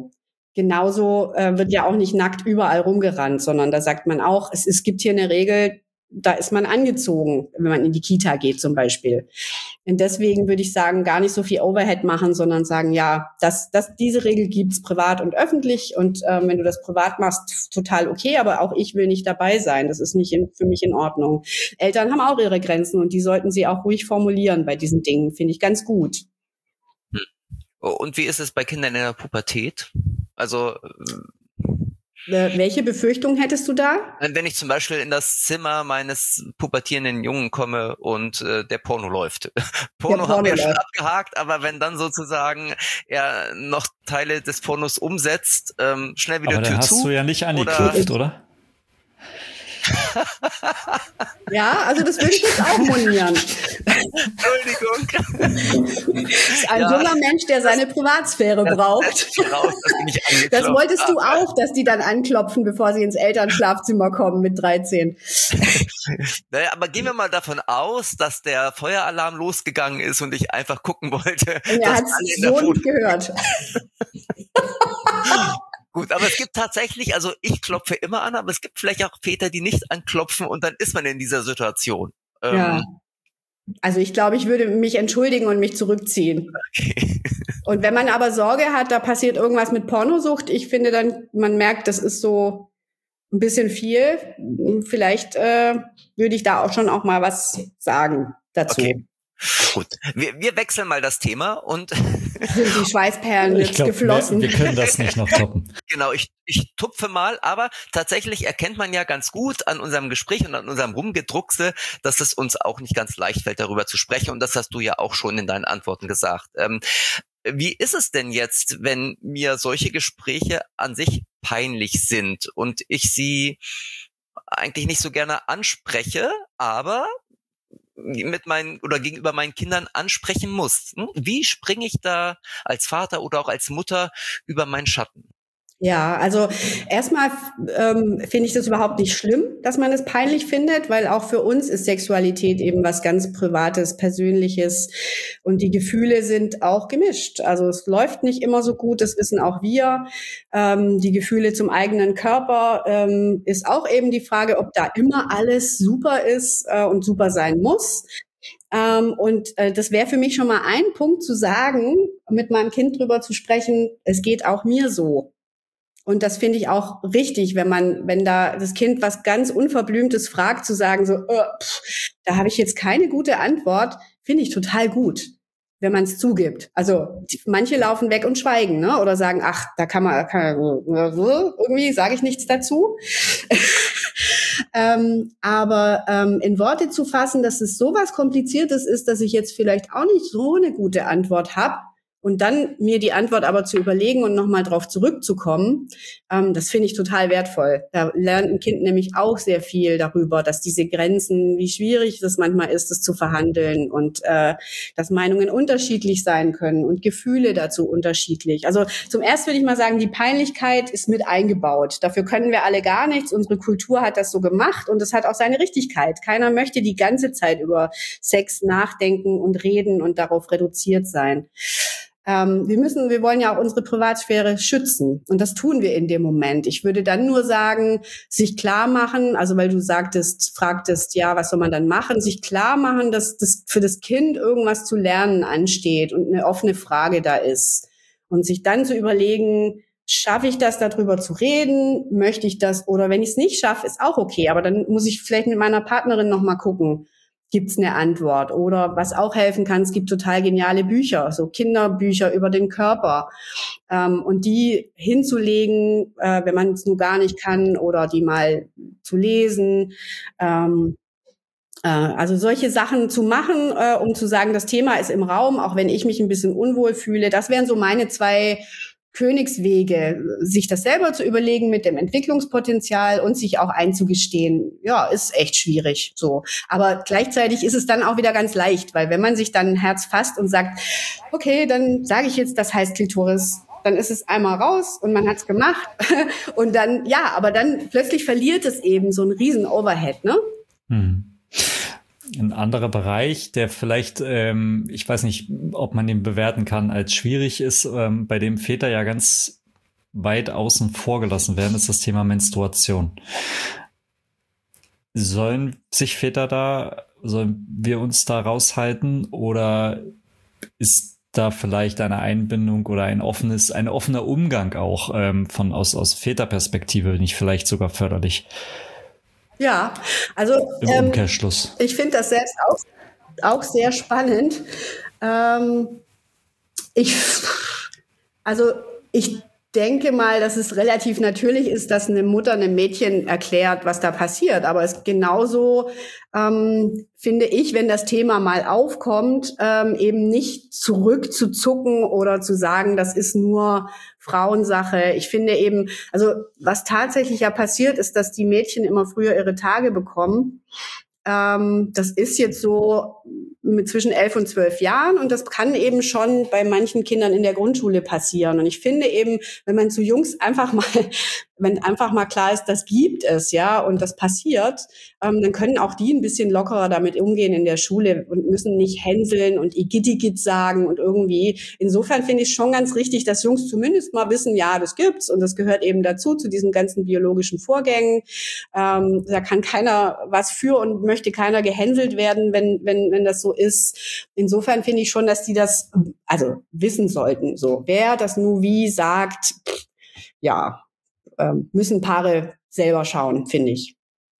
genauso wird ja auch nicht nackt überall rumgerannt, sondern da sagt man auch, es gibt hier eine Regel, da ist man angezogen, wenn man in die Kita geht zum Beispiel. Und deswegen würde ich sagen, gar nicht so viel Overhead machen, sondern sagen, ja, diese Regel gibt's privat und öffentlich und wenn du das privat machst, total okay, aber auch ich will nicht dabei sein. Das ist nicht für mich in Ordnung. Eltern haben auch ihre Grenzen und die sollten sie auch ruhig formulieren bei diesen Dingen, finde ich ganz gut. Und wie ist es bei Kindern in der Pubertät? Also welche Befürchtung hättest du da? wenn ich zum Beispiel in das Zimmer meines pubertierenden Jungen komme und der Porno läuft. Porno haben wir ja schon abgehakt, aber wenn dann sozusagen er noch Teile des Pornos umsetzt, schnell wieder aber Tür hast zu. Du ja nicht angeknüpft, oder? Ja, also das würde ich jetzt auch monieren. Entschuldigung. Ist ein junger Mensch, der seine Privatsphäre braucht. Das wolltest du auch, dass die dann anklopfen, bevor sie ins Elternschlafzimmer kommen mit 13. Naja, aber gehen wir mal davon aus, dass der Feueralarm losgegangen ist und ich einfach gucken wollte. Und er hat es so nicht gehört. Gut, aber es gibt tatsächlich, also ich klopfe immer an, aber es gibt vielleicht auch Väter, die nicht anklopfen und dann ist man in dieser Situation. Ja. Also ich glaube, ich würde mich entschuldigen und mich zurückziehen. Okay. Und wenn man aber Sorge hat, da passiert irgendwas mit Pornosucht, ich finde dann, man merkt, das ist so ein bisschen viel. Vielleicht würde ich da auch schon auch mal was sagen dazu. Okay. Gut, wir wechseln mal das Thema und sind die Schweißperlen jetzt geflossen. Wir können das nicht noch toppen. Genau, ich tupfe mal, aber tatsächlich erkennt man ja ganz gut an unserem Gespräch und an unserem Rumgedruckse, dass es uns auch nicht ganz leicht fällt, darüber zu sprechen und das hast du ja auch schon in deinen Antworten gesagt. Wie ist es denn jetzt, wenn mir solche Gespräche an sich peinlich sind und ich sie eigentlich nicht so gerne anspreche, aber gegenüber meinen Kindern ansprechen muss? Wie springe ich da als Vater oder auch als Mutter über meinen Schatten? Ja, also erstmal finde ich das überhaupt nicht schlimm, dass man es peinlich findet, weil auch für uns ist Sexualität eben was ganz Privates, Persönliches und die Gefühle sind auch gemischt. Also es läuft nicht immer so gut, das wissen auch wir. Die Gefühle zum eigenen Körper ist auch eben die Frage, ob da immer alles super ist und super sein muss. Das wäre für mich schon mal ein Punkt zu sagen, mit meinem Kind drüber zu sprechen, es geht auch mir so. Und das finde ich auch richtig, wenn da das Kind was ganz Unverblümtes fragt, zu sagen so, da habe ich jetzt keine gute Antwort, finde ich total gut, wenn man es zugibt. Also manche laufen weg und schweigen, ne? Oder sagen, ach, da kann man irgendwie sage ich nichts dazu. Aber in Worte zu fassen, dass es sowas Kompliziertes ist, dass ich jetzt vielleicht auch nicht so eine gute Antwort habe, und dann mir die Antwort aber zu überlegen und nochmal drauf zurückzukommen, das finde ich total wertvoll. Da lernt ein Kind nämlich auch sehr viel darüber, dass diese Grenzen, wie schwierig das manchmal ist, das zu verhandeln und dass Meinungen unterschiedlich sein können und Gefühle dazu unterschiedlich. Also zum Ersten würde ich mal sagen, die Peinlichkeit ist mit eingebaut. Dafür können wir alle gar nichts. Unsere Kultur hat das so gemacht und es hat auch seine Richtigkeit. Keiner möchte die ganze Zeit über Sex nachdenken und reden und darauf reduziert sein. Wir wollen ja auch unsere Privatsphäre schützen. Und das tun wir in dem Moment. Ich würde dann nur sagen, sich klar machen, also weil du fragtest, ja, was soll man dann machen? Sich klar machen, dass das für das Kind irgendwas zu lernen ansteht und eine offene Frage da ist. Und sich dann zu überlegen, schaffe ich das, darüber zu reden? Möchte ich das? Oder wenn ich es nicht schaffe, ist auch okay. Aber dann muss ich vielleicht mit meiner Partnerin noch mal gucken. Gibt's eine Antwort? Oder was auch helfen kann, es gibt total geniale Bücher, so Kinderbücher über den Körper. Und die hinzulegen, wenn man es nur gar nicht kann, oder die mal zu lesen. Also solche Sachen zu machen, um zu sagen, das Thema ist im Raum, auch wenn ich mich ein bisschen unwohl fühle. Das wären so meine 2 Königswege, sich das selber zu überlegen mit dem Entwicklungspotenzial und sich auch einzugestehen, ja, ist echt schwierig, so. Aber gleichzeitig ist es dann auch wieder ganz leicht, weil wenn man sich dann ein Herz fasst und sagt, okay, dann sage ich jetzt, das heißt Klitoris, dann ist es einmal raus und man hat's gemacht und dann, ja, aber dann plötzlich verliert es eben so einen riesen Overhead, ne? Ein anderer Bereich, der vielleicht, ich weiß nicht, ob man den bewerten kann als schwierig ist, bei dem Väter ja ganz weit außen vor gelassen werden, ist das Thema Menstruation. Sollen wir uns da raushalten, oder ist da vielleicht eine Einbindung oder ein offener Umgang auch aus Väterperspektive nicht vielleicht sogar förderlich? Ja, also im Umkehrschluss. Ich finde das selbst auch sehr spannend. Ich denke mal, dass es relativ natürlich ist, dass eine Mutter einem Mädchen erklärt, was da passiert. Aber es genauso, finde ich, wenn das Thema mal aufkommt, eben nicht zurückzuzucken oder zu sagen, das ist nur Frauensache. Ich finde eben, also was tatsächlich ja passiert, ist, dass die Mädchen immer früher ihre Tage bekommen. Das ist jetzt so mit zwischen 11 und 12 Jahren, und das kann eben schon bei manchen Kindern in der Grundschule passieren. Und ich finde eben, wenn man zu Jungs wenn einfach mal klar ist, das gibt es, ja, und das passiert, dann können auch die ein bisschen lockerer damit umgehen in der Schule und müssen nicht hänseln und Igitt sagen und irgendwie. Insofern finde ich schon ganz richtig, dass Jungs zumindest mal wissen, ja, das gibt's und das gehört eben dazu, zu diesen ganzen biologischen Vorgängen. Da kann keiner was für und möchte keiner gehänselt werden, wenn das so ist. Insofern finde ich schon, dass die das also wissen sollten. So, wer das nur wie sagt, ja, müssen Paare selber schauen, finde ich.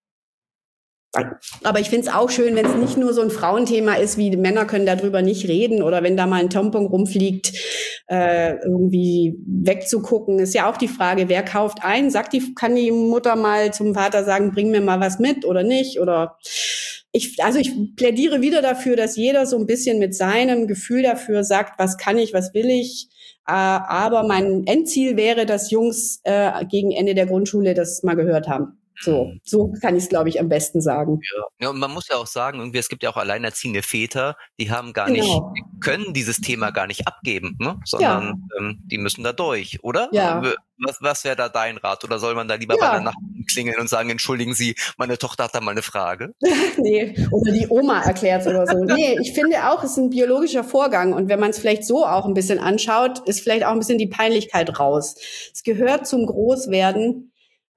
Aber ich finde es auch schön, wenn es nicht nur so ein Frauenthema ist, wie Männer können darüber nicht reden, oder wenn da mal ein Tampon rumfliegt, irgendwie wegzugucken. Ist ja auch die Frage, wer kauft ein? Kann die Mutter mal zum Vater sagen, bring mir mal was mit oder nicht? Oder ich plädiere wieder dafür, dass jeder so ein bisschen mit seinem Gefühl dafür sagt, was kann ich, was will ich. Aber mein Endziel wäre, dass Jungs gegen Ende der Grundschule das mal gehört haben. So kann ich es, glaube ich, am besten sagen. Ja, und man muss ja auch sagen, irgendwie, es gibt ja auch alleinerziehende Väter, die haben die können dieses Thema gar nicht abgeben, ne? Sondern die müssen da durch, oder? Ja. Was wäre da dein Rat? Oder soll man da lieber bei der Nachbarin klingeln und sagen, entschuldigen Sie, meine Tochter hat da mal eine Frage? Nee, oder die Oma erklärt oder so. Nee, ich finde auch, es ist ein biologischer Vorgang. Und wenn man es vielleicht so auch ein bisschen anschaut, ist vielleicht auch ein bisschen die Peinlichkeit raus. Es gehört zum Großwerden,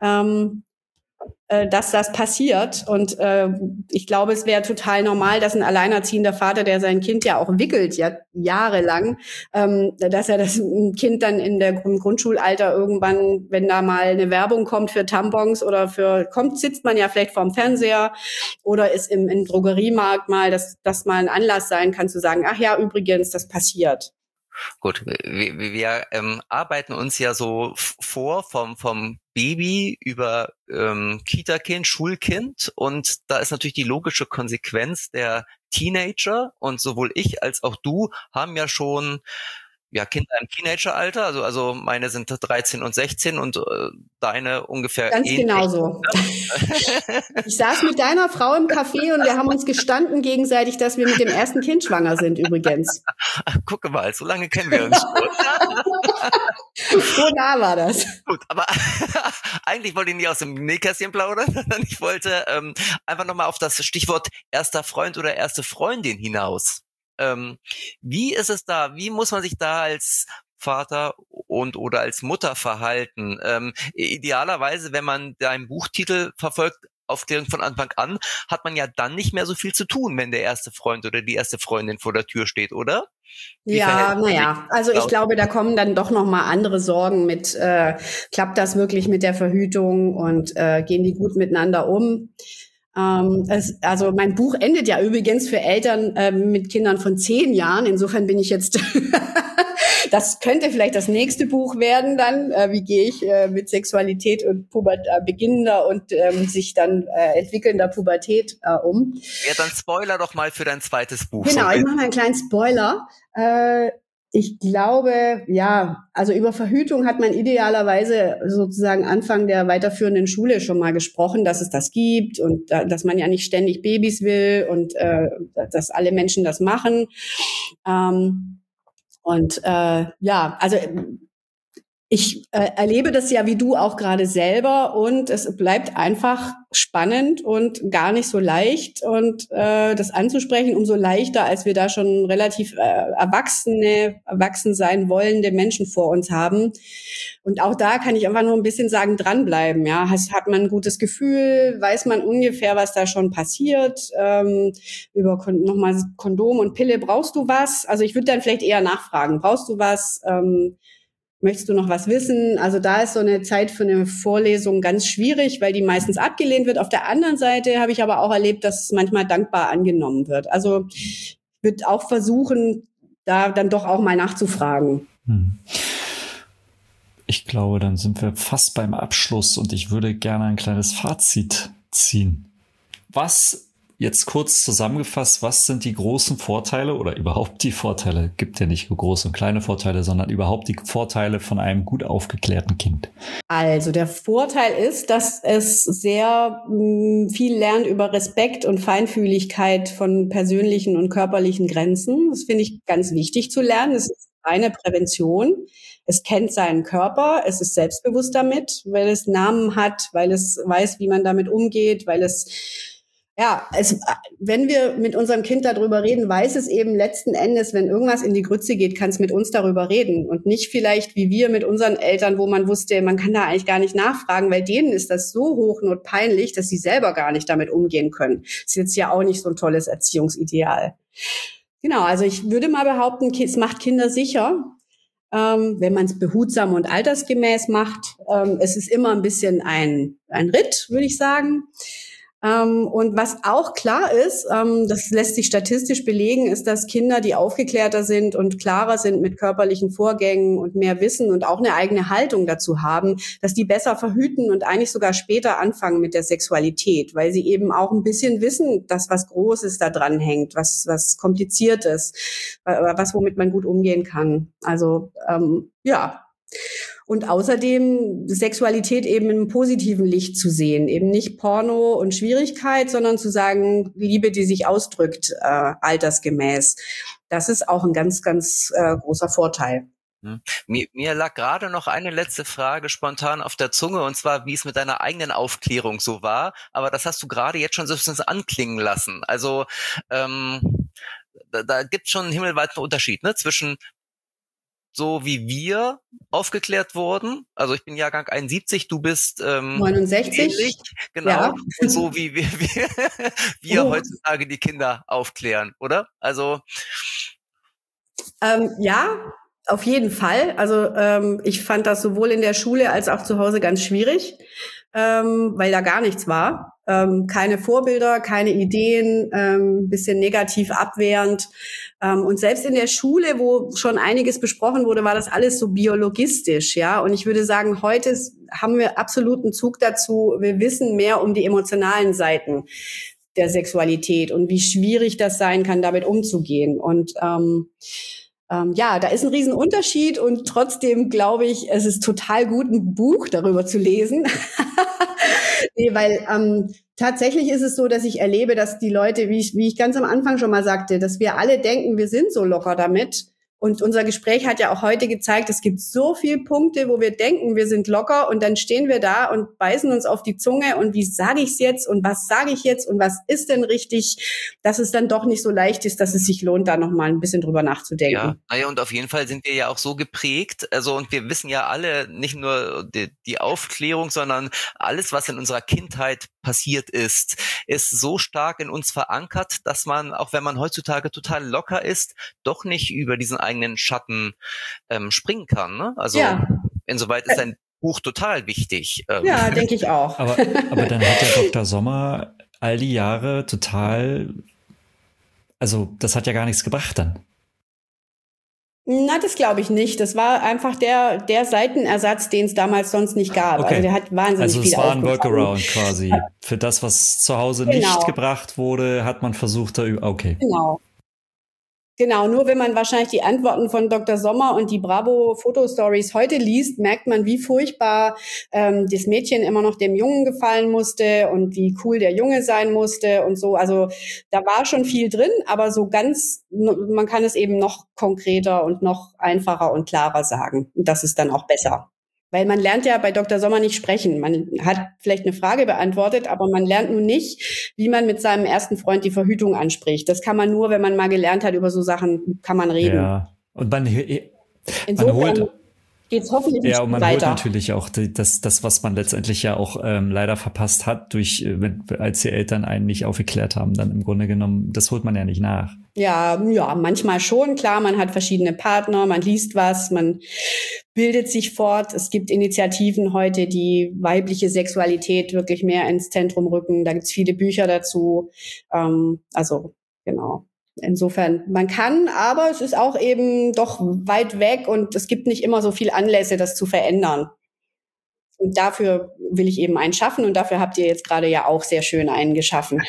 dass das passiert. Und ich glaube, es wäre total normal, dass ein alleinerziehender Vater, der sein Kind ja auch wickelt, ja jahrelang, dass er das Kind dann im Grundschulalter irgendwann, wenn da mal eine Werbung kommt für Tampons oder sitzt man ja vielleicht vorm Fernseher oder ist im Drogeriemarkt mal, dass das mal ein Anlass sein kann zu sagen, ach ja, übrigens, das passiert. Gut, wir arbeiten uns ja so vor vom Baby über Kita-Kind, Schulkind, und da ist natürlich die logische Konsequenz der Teenager, und sowohl ich als auch du haben ja schon Kinder im Teenageralter, also meine sind 13 und 16 und deine ungefähr ganz ähnlich. Genauso. Ich saß mit deiner Frau im Café und wir haben uns gestanden gegenseitig, dass wir mit dem ersten Kind schwanger sind übrigens. Ach, gucke mal, so lange kennen wir uns schon. So nah war das. Gut, aber eigentlich wollte ich nicht aus dem Nähkästchen plaudern, sondern ich wollte einfach nochmal auf das Stichwort erster Freund oder erste Freundin hinaus. Wie ist es da? Wie muss man sich da als Vater oder als Mutter verhalten? Idealerweise, wenn man deinen Buchtitel verfolgt, Aufklärung von Anfang an, hat man ja dann nicht mehr so viel zu tun, wenn der erste Freund oder die erste Freundin vor der Tür steht, oder? Also ich glaube, da kommen dann doch noch mal andere Sorgen mit, klappt das wirklich mit der Verhütung und gehen die gut miteinander um? Also mein Buch endet ja übrigens für Eltern mit Kindern von 10 Jahren. Insofern bin ich jetzt, das könnte vielleicht das nächste Buch werden dann. Wie gehe ich mit Sexualität und beginnender und sich dann entwickelnder Pubertät um? Ja, dann spoiler doch mal für dein zweites Buch. Genau, ich mache mal einen kleinen Spoiler. Ich glaube, also über Verhütung hat man idealerweise sozusagen Anfang der weiterführenden Schule schon mal gesprochen, dass es das gibt und dass man ja nicht ständig Babys will und dass alle Menschen das machen. Also Ich erlebe das ja wie du auch gerade selber und es bleibt einfach spannend und gar nicht so leicht und das anzusprechen, umso leichter, als wir da schon relativ erwachsen sein wollende Menschen vor uns haben. Und auch da kann ich einfach nur ein bisschen sagen, dranbleiben. Ja, hat man ein gutes Gefühl, weiß man ungefähr, was da schon passiert. Über nochmal Kondom und Pille, brauchst du was? Also ich würde dann vielleicht eher nachfragen, brauchst du was? Möchtest du noch was wissen? Also da ist so eine Zeit für eine Vorlesung ganz schwierig, weil die meistens abgelehnt wird. Auf der anderen Seite habe ich aber auch erlebt, dass es manchmal dankbar angenommen wird. Also ich würde auch versuchen, da dann doch auch mal nachzufragen. Ich glaube, dann sind wir fast beim Abschluss und ich würde gerne ein kleines Fazit ziehen. Was, jetzt kurz zusammengefasst, was sind die großen Vorteile oder überhaupt die Vorteile? Gibt ja nicht große und kleine Vorteile, sondern überhaupt die Vorteile von einem gut aufgeklärten Kind. Also der Vorteil ist, dass es sehr viel lernt über Respekt und Feinfühligkeit von persönlichen und körperlichen Grenzen. Das finde ich ganz wichtig zu lernen. Es ist eine Prävention. Es kennt seinen Körper, es ist selbstbewusst damit, weil es Namen hat, weil es weiß, wie man damit umgeht, weil wenn wir mit unserem Kind darüber reden, weiß es eben letzten Endes, wenn irgendwas in die Grütze geht, kann es mit uns darüber reden und nicht vielleicht wie wir mit unseren Eltern, wo man wusste, man kann da eigentlich gar nicht nachfragen, weil denen ist das so hochnotpeinlich, dass sie selber gar nicht damit umgehen können. Das ist jetzt ja auch nicht so ein tolles Erziehungsideal. Genau, also ich würde mal behaupten, es macht Kinder sicher, wenn man es behutsam und altersgemäß macht. Es ist immer ein bisschen ein Ritt, würde ich sagen. Und was auch klar ist, das lässt sich statistisch belegen, ist, dass Kinder, die aufgeklärter sind und klarer sind mit körperlichen Vorgängen und mehr Wissen und auch eine eigene Haltung dazu haben, dass die besser verhüten und eigentlich sogar später anfangen mit der Sexualität, weil sie eben auch ein bisschen wissen, dass was Großes da dran hängt, was kompliziert ist, was womit man gut umgehen kann. Also ja. Und außerdem Sexualität eben in einem positiven Licht zu sehen. Eben nicht Porno und Schwierigkeit, sondern zu sagen, Liebe, die sich ausdrückt, altersgemäß. Das ist auch ein ganz, ganz großer Vorteil. Mir lag gerade noch eine letzte Frage spontan auf der Zunge, und zwar, wie es mit deiner eigenen Aufklärung so war. Aber das hast du gerade jetzt schon so ein bisschen anklingen lassen. Also da gibt es schon einen himmelweiten Unterschied, ne, zwischen so wie wir aufgeklärt wurden. Also ich bin Jahrgang 71, du bist 69. Ähnlich, genau. Ja. Und so wie wir heutzutage die Kinder aufklären, oder? Also ja, auf jeden Fall. Also ich fand das sowohl in der Schule als auch zu Hause ganz schwierig, weil da gar nichts war. Keine Vorbilder, keine Ideen, bisschen negativ abwehrend. Und selbst in der Schule, wo schon einiges besprochen wurde, war das alles so biologistisch, ja. Und ich würde sagen, heute haben wir absoluten Zug dazu. Wir wissen mehr um die emotionalen Seiten der Sexualität und wie schwierig das sein kann, damit umzugehen. Und ja, da ist ein Riesenunterschied und trotzdem glaube ich, es ist total gut, ein Buch darüber zu lesen. Nee, weil tatsächlich ist es so, dass ich erlebe, dass die Leute, wie ich ganz am Anfang schon mal sagte, dass wir alle denken, wir sind so locker damit. Und unser Gespräch hat ja auch heute gezeigt, es gibt so viele Punkte, wo wir denken, wir sind locker und dann stehen wir da und beißen uns auf die Zunge und wie sage ich es jetzt und was sage ich jetzt und was ist denn richtig, dass es dann doch nicht so leicht ist, dass es sich lohnt, da nochmal ein bisschen drüber nachzudenken. Ja, naja, und auf jeden Fall sind wir ja auch so geprägt, also und wir wissen ja alle, nicht nur die Aufklärung, sondern alles, was in unserer Kindheit passiert ist so stark in uns verankert, dass man, auch wenn man heutzutage total locker ist, doch nicht über diesen eigenen Schatten springen kann. Ne? Also ja. Insoweit ist ein Buch total wichtig. Ja, denke ich auch. Aber dann hat der Dr. Sommer all die Jahre total, also das hat ja gar nichts gebracht dann. Na, das glaube ich nicht. Das war einfach der Seitenersatz, den es damals sonst nicht gab. Okay. Also der hat wahnsinnig viel aufgefangen. Also es war ein Workaround quasi. Für das, was zu Hause nicht gebracht wurde, hat man versucht, okay. Genau, nur wenn man wahrscheinlich die Antworten von Dr. Sommer und die Bravo-Fotostories heute liest, merkt man, wie furchtbar das Mädchen immer noch dem Jungen gefallen musste und wie cool der Junge sein musste und so. Also da war schon viel drin, aber so ganz, man kann es eben noch konkreter und noch einfacher und klarer sagen. Und das ist dann auch besser. Weil man lernt ja bei Dr. Sommer nicht sprechen. Man hat vielleicht eine Frage beantwortet, aber man lernt nun nicht, wie man mit seinem ersten Freund die Verhütung anspricht. Das kann man nur, wenn man mal gelernt hat, über so Sachen kann man reden. Ja, und man Insofern geht's hoffentlich ja, und man weiter. holt natürlich auch das, was man letztendlich ja auch leider verpasst hat, als die Eltern einen nicht aufgeklärt haben, dann im Grunde genommen, das holt man ja nicht nach. Ja, manchmal schon, klar, man hat verschiedene Partner, man liest was, man bildet sich fort. Es gibt Initiativen heute, die weibliche Sexualität wirklich mehr ins Zentrum rücken. Da gibt's viele Bücher dazu. Also, genau. Insofern, man kann, aber es ist auch eben doch weit weg und es gibt nicht immer so viel Anlässe, das zu verändern. Und dafür will ich eben einen schaffen und dafür habt ihr jetzt gerade ja auch sehr schön einen geschaffen.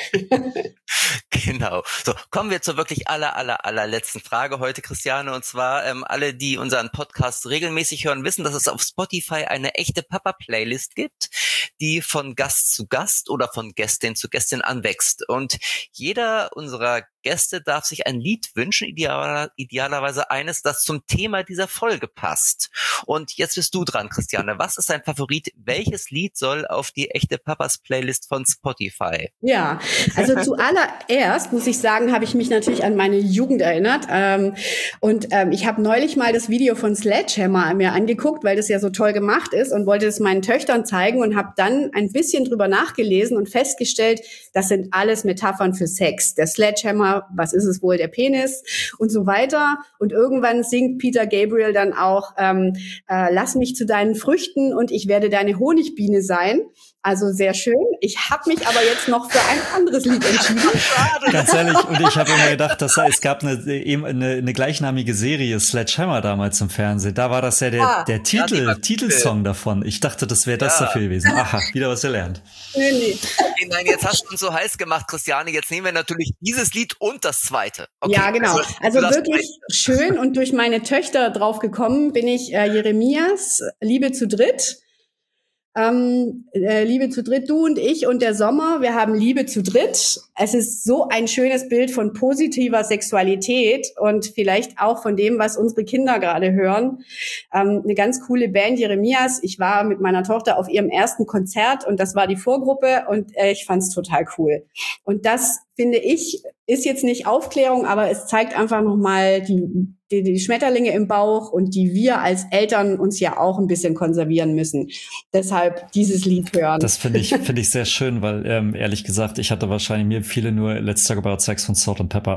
Genau. So, kommen wir zur wirklich allerletzten Frage heute, Christiane. Und zwar, alle, die unseren Podcast regelmäßig hören, wissen, dass es auf Spotify eine echte Papa-Playlist gibt, die von Gast zu Gast oder von Gästin zu Gästin anwächst. Und jeder unserer Gäste darf sich ein Lied wünschen, idealerweise eines, das zum Thema dieser Folge passt. Und jetzt bist du dran, Christiane. Was ist dein Favorit? Welches Lied soll auf die echte Papas Playlist von Spotify? Ja, also zuallererst muss ich sagen, habe ich mich natürlich an meine Jugend erinnert. Ich habe neulich mal das Video von Sledgehammer mir angeguckt, weil das ja so toll gemacht ist und wollte es meinen Töchtern zeigen und habe dann ein bisschen drüber nachgelesen und festgestellt, das sind alles Metaphern für Sex. Der Sledgehammer, was ist es wohl, der Penis und so weiter. Und irgendwann singt Peter Gabriel dann auch, lass mich zu deinen Früchten und ich werde deine Honigbiene sein. Also sehr schön. Ich habe mich aber jetzt noch für ein anderes Lied entschieden. Ganz ehrlich, und ich habe immer gedacht, es gab eine gleichnamige Serie, Sledgehammer damals im Fernsehen. Da war das ja der Titelsong davon. Ich dachte, das wäre das dafür gewesen. Aha, wieder was gelernt. Nee. Nein, jetzt hast du uns so heiß gemacht, Christiane. Jetzt nehmen wir natürlich dieses Lied und das zweite. Okay, ja, genau. Also wirklich schön und durch meine Töchter drauf gekommen bin ich Jeremias Liebe zu dritt. Liebe zu dritt, du und ich und der Sommer, wir haben Liebe zu dritt. Es ist so ein schönes Bild von positiver Sexualität und vielleicht auch von dem, was unsere Kinder gerade hören. Eine ganz coole Band, Jeremias. Ich war mit meiner Tochter auf ihrem ersten Konzert und das war die Vorgruppe und ich fand's total cool. Und das, finde ich, ist jetzt nicht Aufklärung, aber es zeigt einfach nochmal die Schmetterlinge im Bauch und die wir als Eltern uns ja auch ein bisschen konservieren müssen. Deshalb dieses Lied hören. Das finde ich sehr schön, weil ehrlich gesagt, ich hatte wahrscheinlich mir viele nur Let's Talk About Sex von Salt and Pepper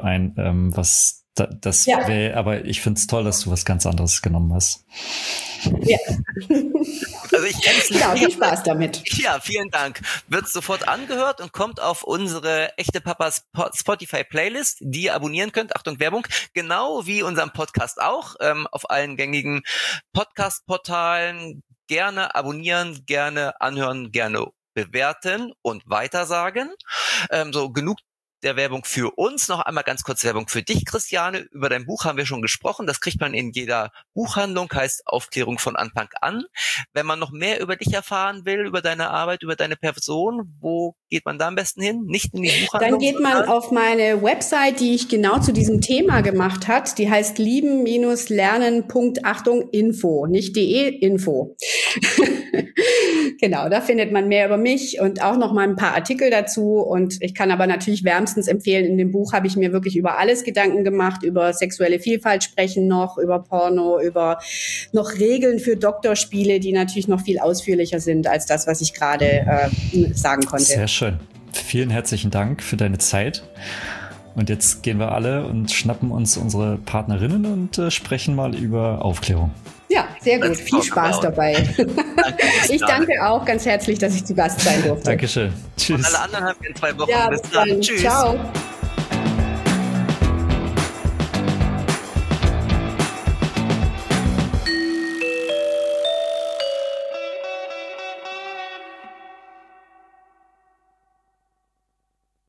aber ich finde es toll, dass du was ganz anderes genommen hast. Ja. Also ich kenn's nicht. Ja, viel Spaß damit. Ja, vielen Dank. Wird sofort angehört und kommt auf unsere echte Papas Spotify Playlist, die ihr abonnieren könnt. Achtung, Werbung. Genau wie unseren Podcast auch. Auf allen gängigen Podcast-Portalen. Gerne abonnieren, gerne anhören, gerne bewerten und weitersagen. So genug der Werbung für uns. Noch einmal ganz kurz Werbung für dich, Christiane. Über dein Buch haben wir schon gesprochen. Das kriegt man in jeder Buchhandlung, heißt Aufklärung von Anfang an. Wenn man noch mehr über dich erfahren will, über deine Arbeit, über deine Person, wo geht man da am besten hin? Nicht in die Buchhandlung? Dann geht man auf meine Website, die ich genau zu diesem Thema gemacht hat. Die heißt lieben-lernen.info, nicht de, info. Genau, da findet man mehr über mich und auch noch mal ein paar Artikel dazu. Und ich kann aber natürlich wärmstens empfehlen, in dem Buch habe ich mir wirklich über alles Gedanken gemacht, über sexuelle Vielfalt sprechen noch, über Porno, über noch Regeln für Doktorspiele, die natürlich noch viel ausführlicher sind als das, was ich gerade sagen konnte. Sehr schön. Vielen herzlichen Dank für deine Zeit. Und jetzt gehen wir alle und schnappen uns unsere Partnerinnen und sprechen mal über Aufklärung. Ja, sehr gut. Viel Spaß dabei. Ich danke auch ganz herzlich, dass ich zu Gast sein durfte. Dankeschön. Tschüss. Und alle anderen haben wir in 2 Wochen. Ja, bis dann. Tschüss. Ciao.